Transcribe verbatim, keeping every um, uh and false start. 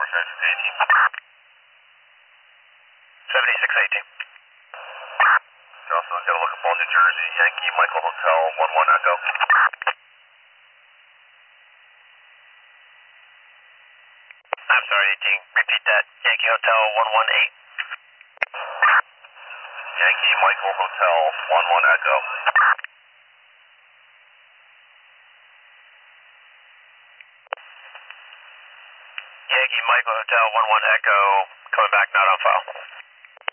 seventy-six eighteen. seventy-six eighteen. You also got to look up on New Jersey, Yankee Michael Hotel, one one Echo. I'm sorry, eighteen. Repeat that. Yankee Hotel, one one eight. Yankee Michael Hotel, one one Echo. Yankee Michael Hotel, one one Echo, coming back, not on file.